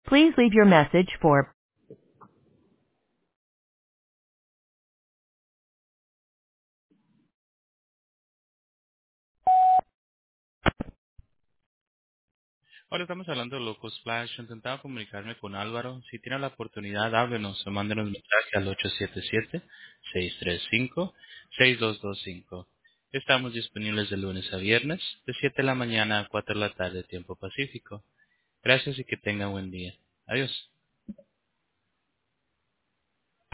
Please leave your message for Ahora estamos hablando de Loco Splash. Intentaba comunicarme con Álvaro. Si tiene la oportunidad, háblenos o mándenos un mensaje al 877-635-6225. Estamos disponibles de lunes a viernes, de 7 de la mañana a 4 de la tarde, tiempo pacífico. Gracias y que tenga buen día. Adiós.